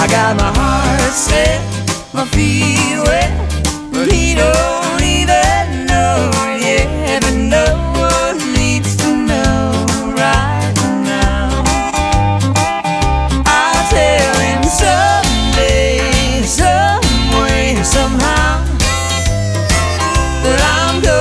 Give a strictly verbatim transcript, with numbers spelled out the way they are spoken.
got my heart set, my feet wet, but he don't